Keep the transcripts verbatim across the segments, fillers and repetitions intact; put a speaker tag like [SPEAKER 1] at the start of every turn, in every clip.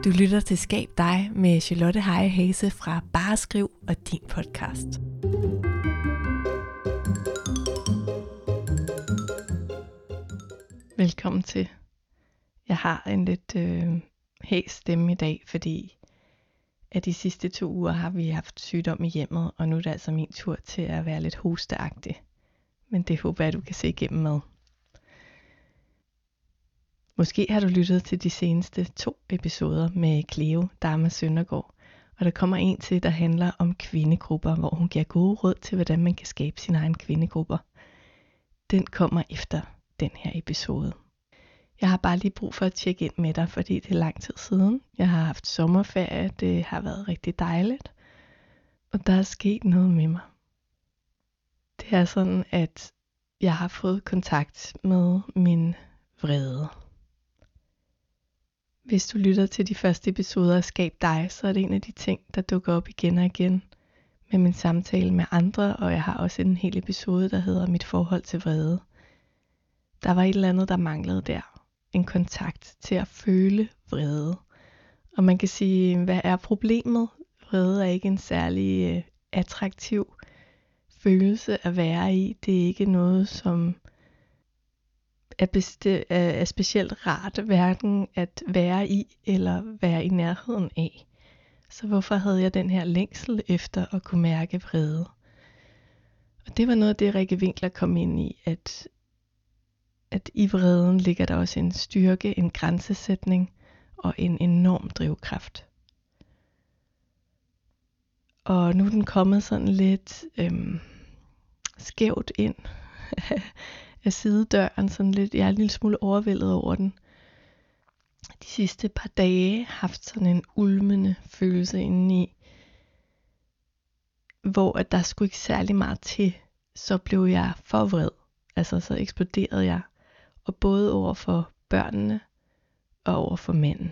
[SPEAKER 1] Du lytter til Skab dig med Charlotte Heje Hase fra Bare Skriv og din podcast. Velkommen til. Jeg har en lidt øh, hæs stemme i dag, fordi at de sidste to uger har vi haft sygdom i hjemmet, og nu er det altså min tur til at være lidt hosteagtig. Men det håber jeg, du kan se igennem med. Måske har du lyttet til de seneste to episoder med Cleo Dharma Søndergaard, og der kommer en til, der handler om kvindegrupper, hvor hun giver gode råd til, hvordan man kan skabe sine egne kvindegrupper. Den kommer efter den her episode. Jeg har bare lige brug for at tjekke ind med dig, fordi det er lang tid siden. Jeg har haft sommerferie, det har været rigtig dejligt, og der er sket noget med mig. Det er sådan, at jeg har fået kontakt med min vrede. Hvis du lytter til de første episoder af Skab dig, så er det en af de ting, der dukker op igen og igen med min samtale med andre, og jeg har også en hel episode, der hedder Mit forhold til vrede. Der var et eller andet, der manglede der. En kontakt til at føle vrede. Og man kan sige, hvad er problemet? Vrede er ikke en særlig øh, attraktiv følelse at være i. Det er ikke noget, som er, besti- er specielt rart hverken at være i eller være i nærheden af. Så hvorfor havde jeg den her længsel efter at kunne mærke vrede? Og det var noget af det, Rikke Winkler kom ind i, at, at i vreden ligger der også en styrke, en grænsesætning og en enorm drivkraft. Og nu er den kommet sådan lidt øhm, skævt ind af sidedøren, sådan lidt, jeg er en lille smule overvældet over den. De sidste par dage haft sådan en ulmende følelse indeni, hvor at der skulle ikke særlig meget til, så blev jeg for vred. Altså så eksploderede jeg, og både over for børnene og over for manden.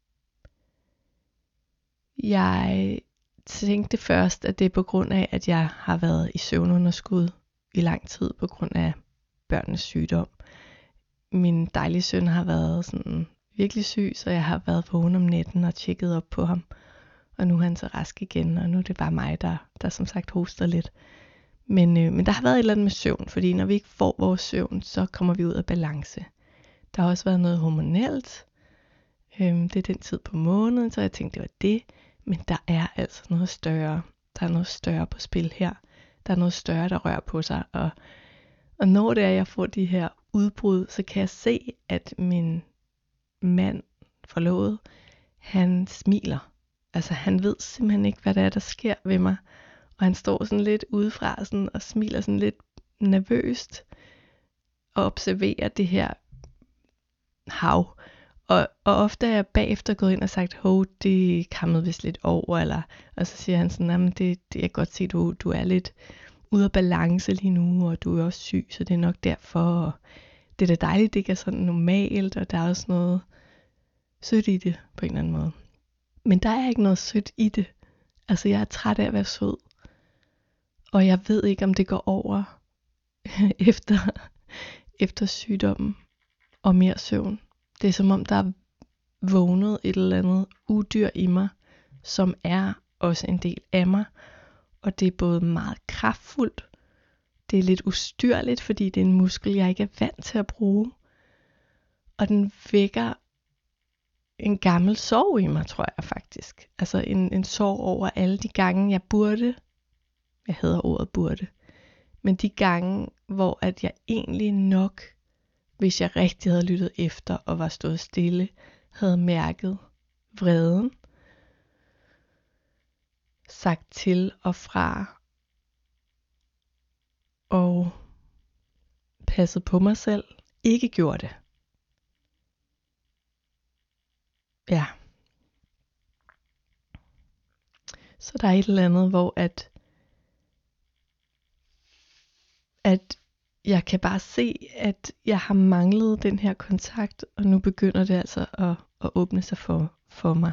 [SPEAKER 1] Jeg tænkte først, at det er på grund af, at jeg har været i søvnunderskud i lang tid på grund af børnenes sygdom. Min dejlige søn har været sådan virkelig syg, så jeg har været vågen om natten og tjekket op på ham. Og nu er han så rask igen, og nu er det bare mig, der, der som sagt hoster lidt. Men, øh, men der har været et eller andet med søvn, fordi når vi ikke får vores søvn, så kommer vi ud af balance. Der har også været noget hormonelt. Øhm, det er den tid på måneden, så jeg tænkte, det var det. Men der er altså noget større. Der er noget større på spil her. Der er noget større, der rører på sig. Og, og når det er, jeg får de her udbrud, så kan jeg se, at min mand, forlovet, han smiler. Altså han ved simpelthen ikke, hvad det er, der sker ved mig. Og han står sådan lidt udefra sådan, og smiler sådan lidt nervøst. Og observerer det her hav. Og, og ofte er jeg bagefter gået ind og sagt, hov, det kammede vist lidt over. Eller, og så siger han sådan, jamen det, det jeg kan godt se, du, du er lidt ude af balance lige nu, og du er også syg, så det er nok derfor. Og det er da dejligt, det ikke er sådan normalt, og der er også noget sødt i det på en eller anden måde. Men der er ikke noget sødt i det. Altså jeg er træt af at være sød. Og jeg ved ikke, om det går over efter, efter sygdommen og mere søvn. Det er som om, der er vågnet et eller andet udyr i mig, som er også en del af mig. Og det er både meget kraftfuldt. Det er lidt ustyrligt, fordi det er en muskel, jeg ikke er vant til at bruge. Og den vækker en gammel sorg i mig, tror jeg faktisk. Altså en, en sorg over alle de gange, jeg burde. Jeg hader ordet burde. Men de gange, hvor at jeg egentlig nok, hvis jeg rigtig havde lyttet efter og var stået stille, havde mærket vreden, sagt til og fra, og passet på mig selv, ikke gjorde det. Ja. Så der er et eller andet, hvor at, at jeg kan bare se, at jeg har manglet den her kontakt, og nu begynder det altså at, at åbne sig for, for mig.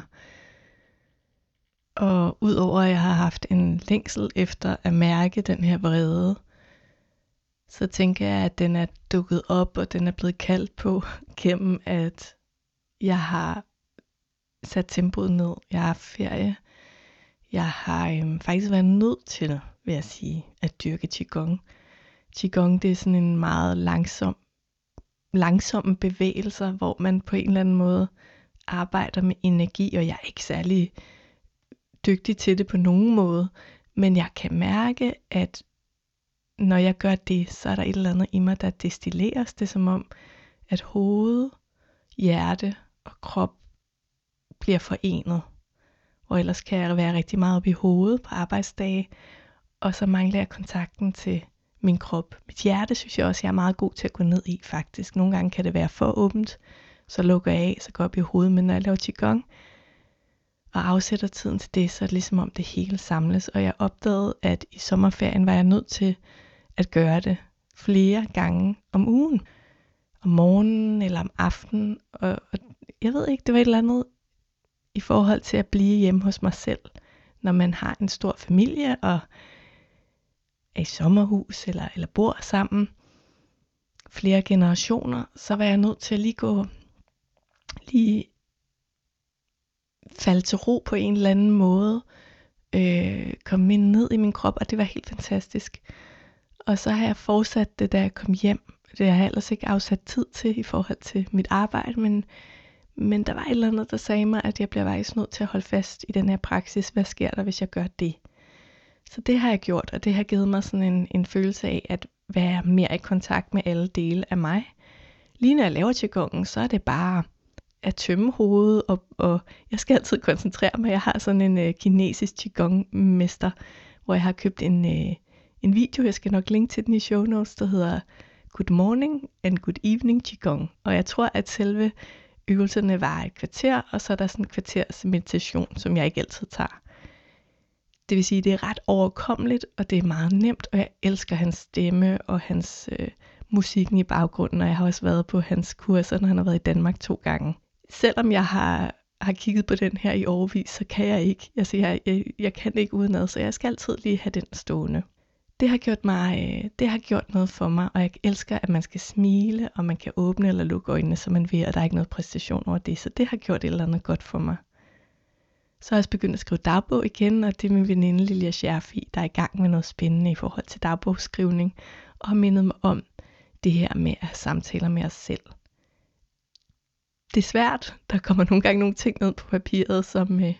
[SPEAKER 1] Og udover at jeg har haft en længsel efter at mærke den her vrede, så tænker jeg, at den er dukket op, og den er blevet kaldt på gennem, at jeg har sat tempoet ned. Jeg har haft ferie. Jeg har øhm, faktisk været nødt til, vil jeg sige, at dyrke Qigong. Qigong, det er sådan en meget langsom, langsomme bevægelser, hvor man på en eller anden måde arbejder med energi, og jeg er ikke særlig dygtig til det på nogen måde, men jeg kan mærke, at når jeg gør det, så er der et eller andet i mig, der destilleres. Det er som om, at hoved, hjerte og krop bliver forenet. Og ellers kan jeg være rigtig meget op i hovedet på arbejdsdage, og så mangler jeg kontakten til min krop. Mit hjerte synes jeg også, jeg er meget god til at gå ned i faktisk. Nogle gange kan det være for åbent, så lukker jeg af, så går jeg op i hovedet. Men når jeg laver Qigong og afsætter tiden til det, så er det ligesom om det hele samles. Og jeg opdagede, at i sommerferien var jeg nødt til at gøre det flere gange om ugen. Om morgenen eller om aftenen. Og, og jeg ved ikke, det var et eller andet i forhold til at blive hjemme hos mig selv. Når man har en stor familie og er i sommerhus eller, eller bor sammen flere generationer, så var jeg nødt til at lige gå, lige falde til ro på en eller anden måde, øh, komme ind ned i min krop, og det var helt fantastisk. Og så har jeg fortsat det, da jeg kom hjem. Det har jeg ellers ikke afsat tid til i forhold til mit arbejde, men, men der var et eller andet, der sagde mig, at jeg bliver faktisk nødt til at holde fast i den her praksis. Hvad sker der, hvis jeg gør det? Så det har jeg gjort, og det har givet mig sådan en, en følelse af at være mere i kontakt med alle dele af mig. Lige når jeg laver Qigongen, så er det bare at tømme hovedet, og, og jeg skal altid koncentrere mig. Jeg har sådan en uh, kinesisk Qigong-mester, hvor jeg har købt en, uh, en video, jeg skal nok linke til den i show notes, der hedder Good Morning and Good Evening Qigong. Og jeg tror, at selve øvelserne var et kvarter, og så er der sådan et kvarters meditation, som jeg ikke altid tager. Det vil sige, at det er ret overkommeligt, og det er meget nemt, og jeg elsker hans stemme og hans øh, musikken i baggrunden, og jeg har også været på hans kurser, når han har været i Danmark to gange. Selvom jeg har, har kigget på den her i årevis, så kan jeg ikke. Altså, jeg, jeg, jeg kan ikke udenad, så jeg skal altid lige have den stående. Det har gjort mig, øh, det har gjort noget for mig, og jeg elsker, at man skal smile, og man kan åbne eller lukke øjnene, som man vil, og der er ikke noget præstation over det, så det har gjort et eller andet godt for mig. Så har jeg også begyndt at skrive dagbog igen, og det er min veninde Lilja Scherfi, der er i gang med noget spændende i forhold til dagbogsskrivning, og har mindet mig om det her med at have samtaler med os selv. Det er svært. Der kommer nogle gange nogle ting ned på papiret, som, øh,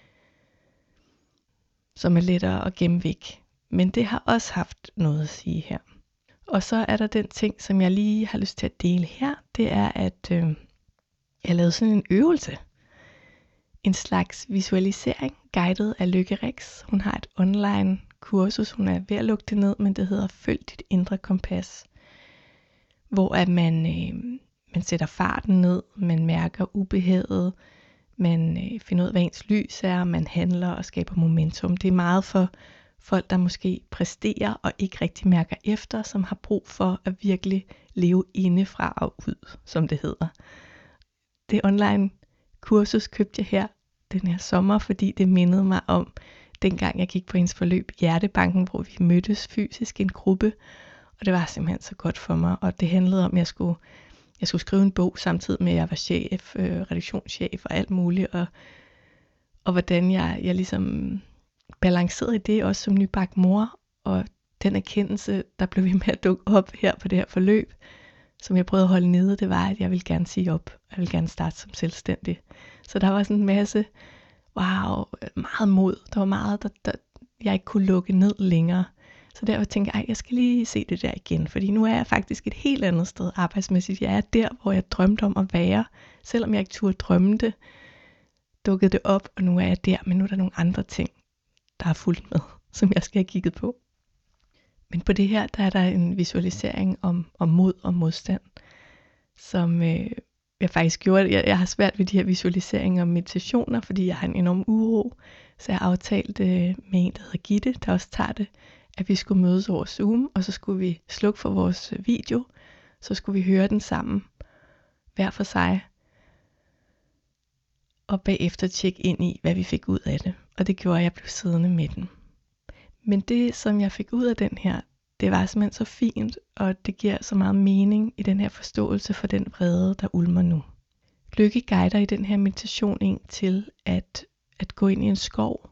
[SPEAKER 1] som er lettere at gemme væk. Men det har også haft noget at sige her. Og så er der den ting, som jeg lige har lyst til at dele her, det er, at øh, jeg har lavet sådan en øvelse. En slags visualisering, guidet af Lykke Rix. Hun har et online kursus, hun er ved at lukke det ned, men det hedder Følg dit indre kompas. Hvor at man, øh, man sætter farten ned, man mærker ubehaget, man øh, finder ud af, hvad ens lys er, man handler og skaber momentum. Det er meget for folk, der måske præsterer og ikke rigtig mærker efter, som har brug for at virkelig leve indefra og ud, som det hedder. Det online kursus købte jeg her den her sommer, fordi det mindede mig om, dengang jeg gik på hendes forløb Hjertebanken, hvor vi mødtes fysisk i en gruppe, og det var simpelthen så godt for mig, og det handlede om, at jeg skulle, jeg skulle skrive en bog, samtidig med at jeg var chef, øh, redaktionschef og alt muligt, og, og hvordan jeg, jeg ligesom balancerede i det, også som nybagt mor, og den erkendelse, der blev ved med at dukke op her på det her forløb, som jeg prøvede at holde nede, det var, at jeg ville gerne sige op. Jeg ville gerne starte som selvstændig. Så der var sådan en masse, wow, meget mod. Der var meget, der, der jeg ikke kunne lukke ned længere. Så derfor tænkte jeg, jeg skal lige se det der igen. Fordi nu er jeg faktisk et helt andet sted arbejdsmæssigt. Jeg er der, hvor jeg drømte om at være. Selvom jeg ikke turde drømme det, dukkede det op, og nu er jeg der. Men nu er der nogle andre ting, der er fulgt med, som jeg skal have kigget på. Men på det her, der er der en visualisering om, om mod og modstand, som øh, jeg faktisk gjorde. Jeg, jeg har svært ved de her visualiseringer og meditationer, fordi jeg har en enorm uro. Så jeg aftalte øh, med en, der hedder Gitte, der også tager det, at vi skulle mødes over Zoom, og så skulle vi slukke for vores video, så skulle vi høre den sammen, hver for sig, og bagefter tjekke ind i, hvad vi fik ud af det. Og det gjorde, at jeg blev siddende med den. Men det, som jeg fik ud af den her, det var simpelthen så fint, og det giver så meget mening i den her forståelse for den vrede, der ulmer nu. Lykke guider i den her meditation en til at, at gå ind i en skov.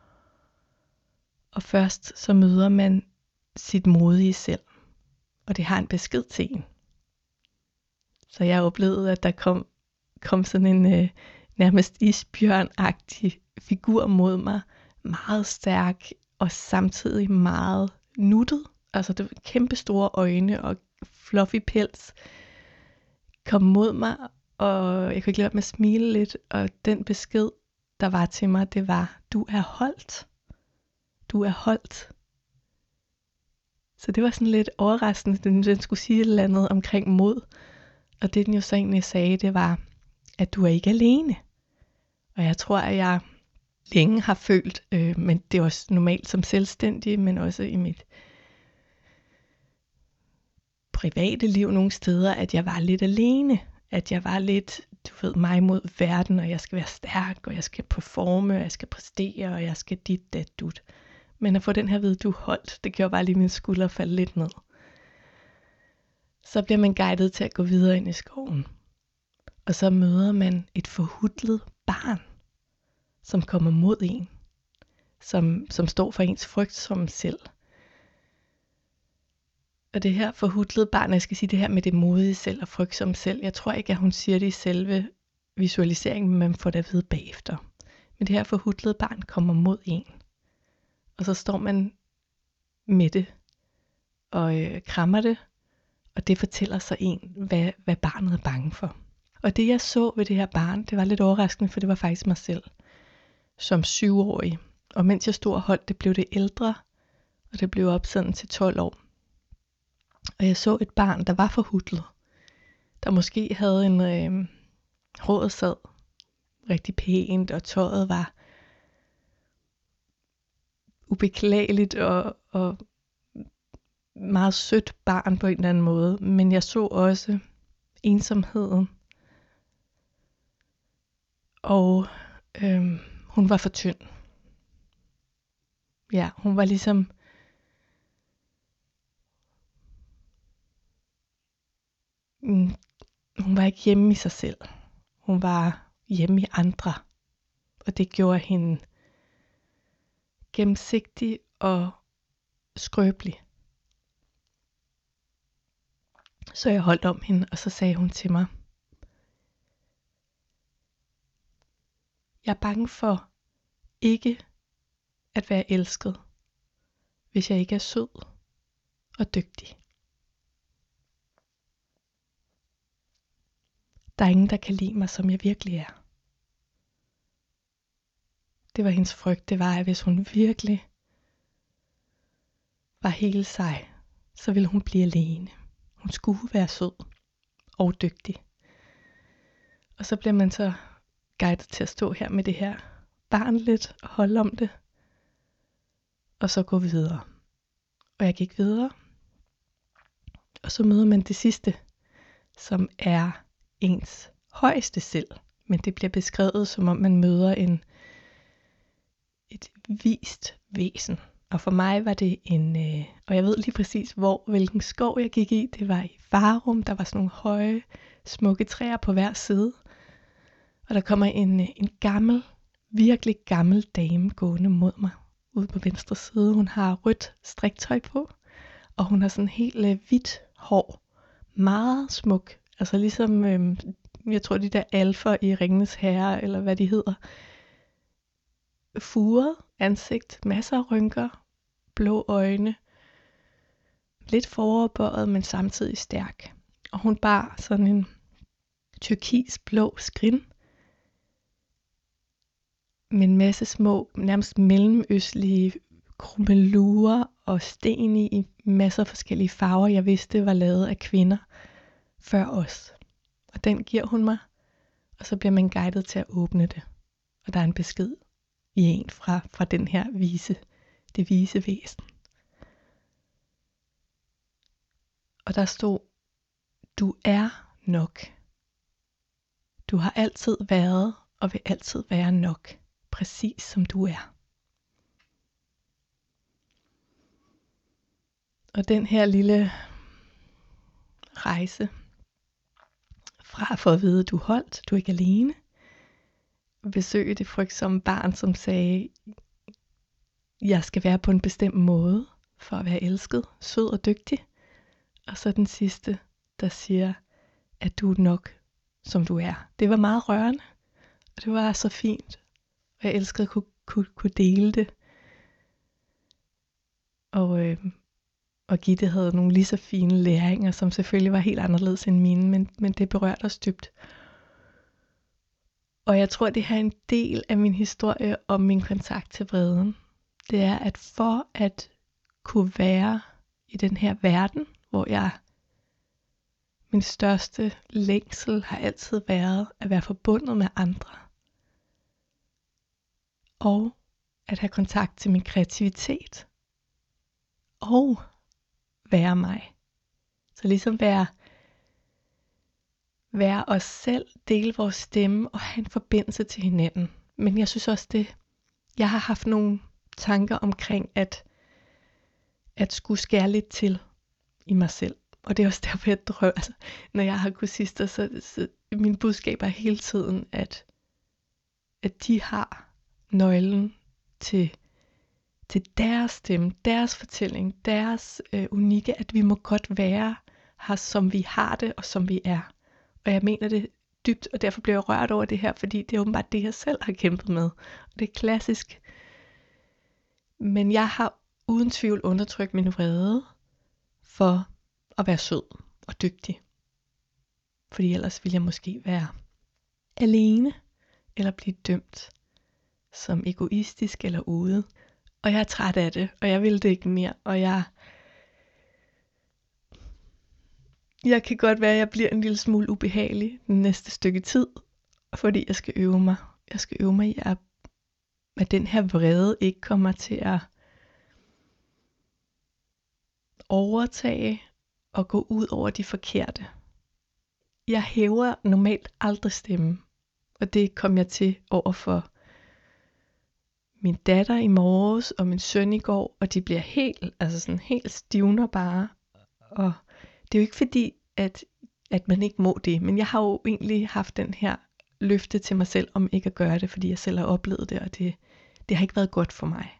[SPEAKER 1] Og først så møder man sit modige selv. Og det har en besked til en. Så jeg oplevede, at der kom, kom sådan en øh, nærmest isbjørn-agtig figur mod mig. Meget stærk og samtidig meget nuttet. Altså det var kæmpe store øjne og fluffy pels. Kom mod mig, og jeg kunne ikke lade være med at smile lidt. Og den besked, der var til mig, det var, du er holdt. Du er holdt. Så det var sådan lidt overraskende, at den, den skulle sige et eller andet omkring mod. Og det den jo så egentlig sagde, det var, at du er ikke alene. Og jeg tror, at jeg længe har følt, øh, men det er også normalt som selvstændig, men også i mit private liv nogle steder, at jeg var lidt alene. At jeg var lidt, du ved, mig mod verden, og jeg skal være stærk, og jeg skal performe, og jeg skal præstere, og jeg skal dit, dat, dut. Men at få den her ved, du holdt, det gjorde bare lige mine skuldre falde lidt ned. Så bliver man guidet til at gå videre ind i skoven. Og så møder man et forhutlet barn, som kommer mod en. Som, som står for ens frygt som selv. Og det her forhutlede barn, jeg skal sige det her med det modige selv og frygt som selv. Jeg tror ikke, at hun siger det i selve visualiseringen, men man får det at vide bagefter. Men det her forhutlede barn kommer mod en. Og så står man med det og øh, krammer det. Og det fortæller så en, hvad, hvad barnet er bange for. Og det jeg så ved det her barn, det var lidt overraskende, for det var faktisk mig selv. Som syvårig. Og mens jeg stod og holdt, det blev det ældre. Og det blev op sådan til tolv år. Og jeg så et barn, der var forhutlet. Der måske havde en øh, håret sad rigtig pænt, og tøjet var ubeklædeligt og, og meget sødt barn på en eller anden måde. Men jeg så også ensomheden. Og øh, hun var for tynd. Ja, hun var ligesom mm, hun var ikke hjemme i sig selv. Hun var hjemme i andre. Og det gjorde hende gennemsigtig og skrøbelig. Så jeg holdt om hende, og så sagde hun til mig, jeg er bange for ikke at være elsket, hvis jeg ikke er sød og dygtig. Der er ingen, der kan lide mig, som jeg virkelig er. Det var hendes frygt, det var, at hvis hun virkelig var hele sig, så ville hun blive alene. Hun skulle være sød og dygtig. Og så bliver man så guidet til at stå her med det her barn lidt og holde om det. Og så gå videre. Og jeg gik videre. Og så møder man det sidste, som er ens højeste selv. Men det bliver beskrevet, som om man møder en, et vist væsen. Og for mig var det en, øh, og jeg ved lige præcis, hvor, hvilken skov jeg gik i. Det var i Farum, der var sådan nogle høje, smukke træer på hver side. Og der kommer en, en gammel, virkelig gammel dame gående mod mig. Ude på venstre side. Hun har rødt striktøj på. Og hun har sådan helt øh, hvidt hår. Meget smuk. Altså ligesom, øh, jeg tror de der alfer i Ringenes Herre, eller hvad de hedder. Furet ansigt, masser af rynker, blå øjne. Lidt foroverbøjet, men samtidig stærk. Og hun bar sådan en tyrkis blå skrin. Med en masse små, nærmest mellemøstlige krummelurer og sten i, i masser af forskellige farver, jeg vidste var lavet af kvinder før os. Og den giver hun mig, og så bliver man guidet til at åbne det. Og der er en besked i en fra, fra den her vise, det vise væsen. Og der stod, du er nok. Du har altid været og vil altid være nok, præcis som du er. Og den her lille rejse fra for at vide, at du er holdt, du er ikke alene. Besøge det frygtsomme barn, som sagde, jeg skal være på en bestemt måde, for at være elsket, sød og dygtig. Og så den sidste, der siger, at du er nok, som du er. Det var meget rørende, og det var så fint. Og jeg elskede at kunne, kunne, kunne dele det. Og, øh, og Gitte havde nogle lige så fine læringer, som selvfølgelig var helt anderledes end mine, men, men det berørte os dybt. Og jeg tror, det her er en del af min historie om min kontakt til vreden. Det er, at for at kunne være i den her verden, hvor jeg, min største længsel har altid været at være forbundet med andre. Og at have kontakt til min kreativitet. Og være mig. Så ligesom være, være os selv, dele vores stemme og have en forbindelse til hinanden. Men jeg synes også det, jeg har haft nogle tanker omkring at, at skulle skære lidt til i mig selv. Og det er også derfor, jeg drømmer, altså, når jeg har kursister, så, så min budskab er hele tiden, at, at de har nøglen til, til deres stemme, deres fortælling, deres øh, unikke, at vi må godt være her, som vi har det, og som vi er. Og jeg mener det dybt, og derfor bliver jeg rørt over det her, fordi det er åbenbart det, jeg selv har kæmpet med. Og det er klassisk. Men jeg har uden tvivl undertrykt min vrede for at være sød og dygtig. Fordi ellers ville jeg måske være alene, eller blive dømt som egoistisk eller ude. Og jeg er træt af det, og jeg vil det ikke mere. Og jeg, jeg kan godt være, at jeg bliver en lille smule ubehagelig den næste stykke tid, fordi jeg skal øve mig. Jeg skal øve mig i, at, at den her vrede ikke kommer til at overtage og gå ud over de forkerte. Jeg hæver normalt aldrig stemmen, og det kom jeg til over for min datter i morges og min søn i går, og de bliver helt, altså sådan helt stivner bare. Og det er jo ikke fordi, at, at man ikke må det, men jeg har jo egentlig haft den her løfte til mig selv om ikke at gøre det, fordi jeg selv har oplevet det, og det, det har ikke været godt for mig.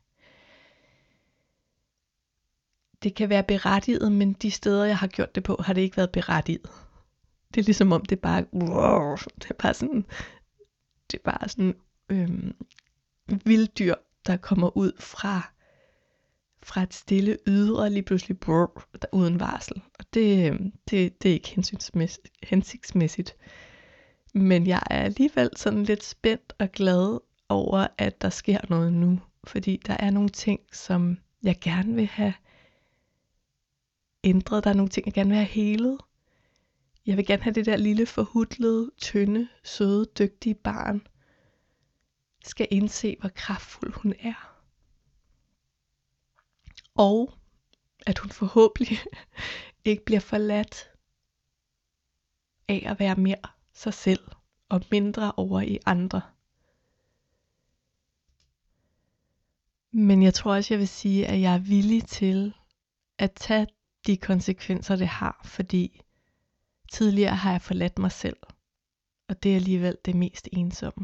[SPEAKER 1] Det kan være berettiget, men de steder, jeg har gjort det på, har det ikke været berettiget. Det er ligesom om, det bare, wow, det er bare sådan, det er bare sådan øhm, vilddyr, der kommer ud fra, fra et stille ydre, lige pludselig brrr, der uden varsel. Og det, det, det er ikke hensynsmæssigt, hensigtsmæssigt. Men jeg er alligevel sådan lidt spændt og glad over, at der sker noget nu. Fordi der er nogle ting, som jeg gerne vil have ændret. Der er nogle ting, jeg gerne vil have helet. Jeg vil gerne have det der lille, forhudlede, tynde, søde, dygtige barn skal indse, hvor kraftfuld hun er. Og at hun forhåbentlig ikke bliver forladt af at være mere sig selv og mindre over i andre. Men jeg tror også, jeg vil sige, at jeg er villig til at tage de konsekvenser, det har, fordi tidligere har jeg forladt mig selv, og det er alligevel det mest ensomme.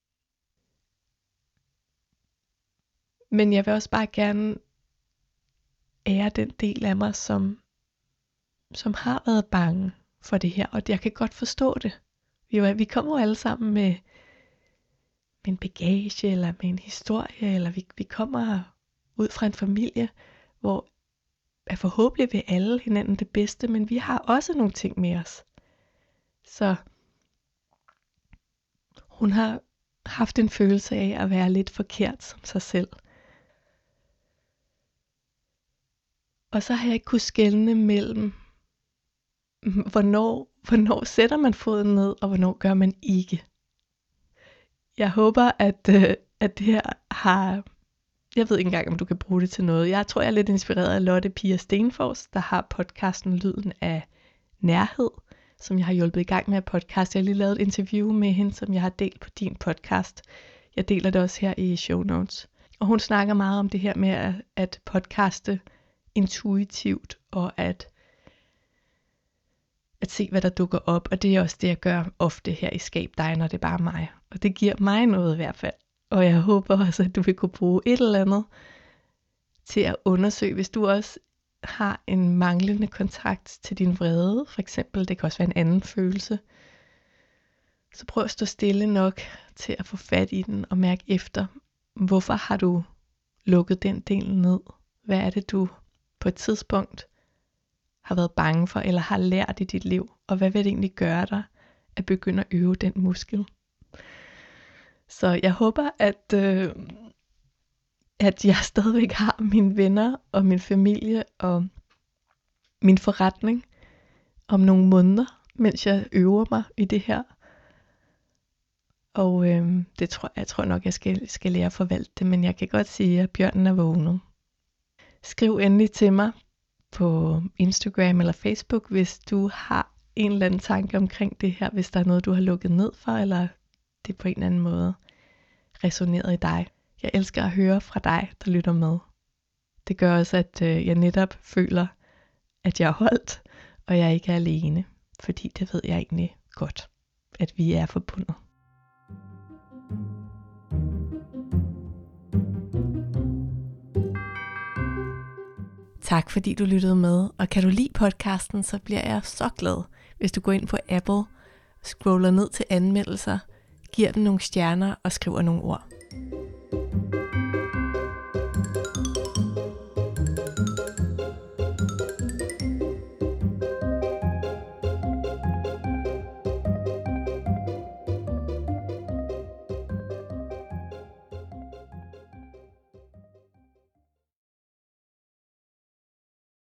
[SPEAKER 1] Men jeg vil også bare gerne ære den del af mig, som, som har været bange for det her, og jeg kan godt forstå det. Vi, jo, vi kommer jo alle sammen med, med en bagage, eller med en historie, eller vi, vi kommer ud fra en familie, hvor at forhåbentlig vil alle hinanden det bedste, men vi har også nogle ting med os. Så hun har haft en følelse af at være lidt forkert som sig selv. Og så har jeg ikke kunnet skelne mellem, hvornår, hvornår sætter man foden ned, og hvornår gør man ikke. Jeg håber, at, øh, at det her har, jeg ved ikke engang, om du kan bruge det til noget. Jeg tror, jeg er lidt inspireret af Lotte Pia Stenfors, der har podcasten Lyden af Nærhed, som jeg har hjulpet i gang med at podcast. Jeg har lige lavet et interview med hende, som jeg har delt på din podcast. Jeg deler det også her i show notes. Og hun snakker meget om det her med at, at podcaste intuitivt, og at at se, hvad der dukker op, og det er også det, jeg gør ofte her i Skab dig, når det er bare mig. Og det giver mig noget i hvert fald. Og jeg håber også, at du vil kunne bruge et eller andet til at undersøge, hvis du også har en manglende kontakt til din vrede, for eksempel, det kan også være en anden følelse, så prøv at stå stille nok til at få fat i den og mærke efter, hvorfor har du lukket den del ned? Hvad er det, du på et tidspunkt har været bange for, eller har lært i dit liv? Og hvad vil det egentlig gøre dig, at begynde at øve den muskel? Så jeg håber, at, øh, at jeg stadigvæk har mine venner og min familie og min forretning om nogle måneder, mens jeg øver mig i det her. Og øh, det tror jeg tror nok, jeg skal, skal lære at forvalte det, men jeg kan godt sige, at bjørnen er vågnet. Skriv endelig til mig på Instagram eller Facebook, hvis du har en eller anden tanke omkring det her, hvis der er noget, du har lukket ned for, eller det på en eller anden måde resoneret i dig. Jeg elsker at høre fra dig, der lytter med. Det gør også, at øh, jeg netop føler, at jeg er holdt, og jeg ikke er alene, fordi det ved jeg egentlig godt, at vi er forbundet. Tak fordi du lyttede med, og kan du lide podcasten, så bliver jeg så glad, hvis du går ind på Apple, scroller ned til anmeldelser, giver den nogle stjerner og skriver nogle ord.